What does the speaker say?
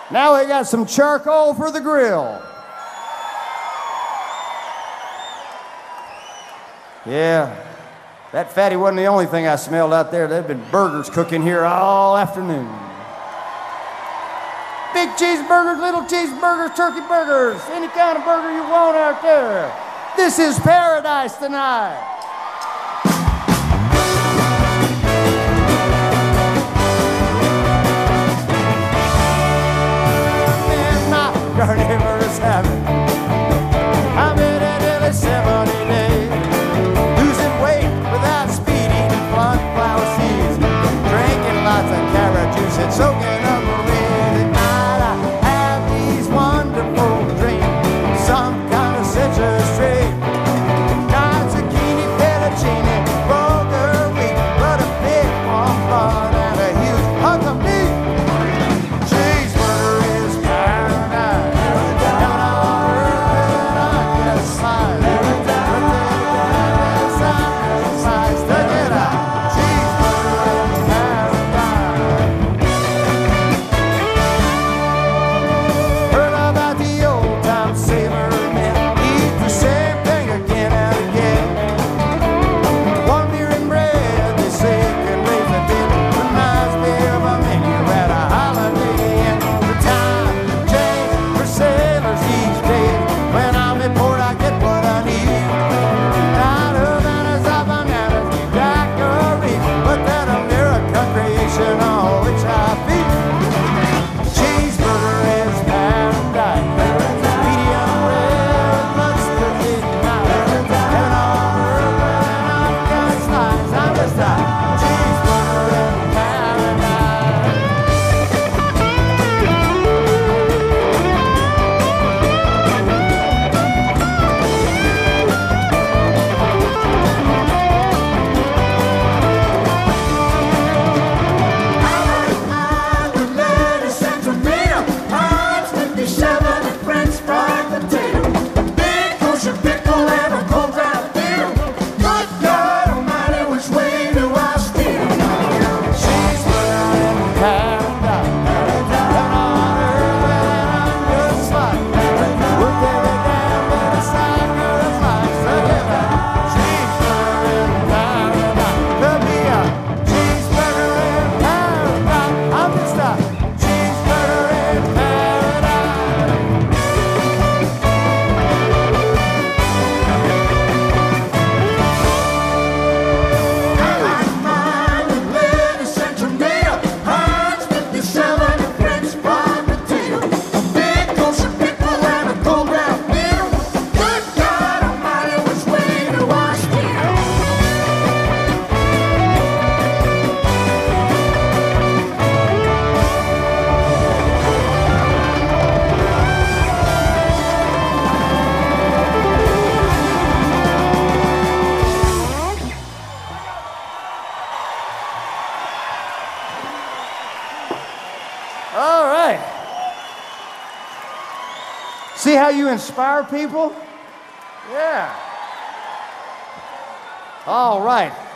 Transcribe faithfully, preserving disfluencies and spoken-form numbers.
Now we got some charcoal for the grill. Yeah, that fatty wasn't the only thing I smelled out there. There'd been burgers cooking here all afternoon. Big cheeseburgers, little cheeseburgers, turkey burgers, any kind of burger you want out there. This is paradise tonight. And my carnivorous habit, I've been in nearly seventy days, losing weight without speeding and sunflower seeds, drinking lots of carrot juice and soaking up marine. At night I have these wonderful dreams, some kind of citrus tree, not zucchini, fettuccine, bulgur wheat, but a big warm bun and a huge hunk of meat. Cheeseburger is paradise, heaven on earth and I can slide. Size, check it out. Cheeseburger is paradise. Heard about the old time sailor men, eat the same thing again and again. One beer and bread, they say, can raise the dead. Reminds me of a menu at a holiday inn. The time changed for sailors these days. When I'm in port, I get what I need. Not Havanas or bananas, daiquiris, but that American creation on which I feed. Cheeseburger is paradise. Medium rare, mustard midnight. Heaven on earth and I've got slice. I'm just a cheeseburger in paradise. With lettuce and tomato, pies fifty-seven and French fried potato, big kosher pickle and a cold ground beer. Good God Almighty, which way do I steer? Cheeseburger in paradise. Heaven on earth and I'm just like. Work every damn bit of side, good as life. Look at that. Cheeseburger in paradise. Could be a cheeseburger in paradise. I'm just a cheeseburger in paradise. I like mine with lettuce and tomato, pies fifty-seven and French fried potato, a big kosher pickle and a cold ground beer. Good God Almighty, which way do I steer? All right. See how you inspire people? Yeah. All right.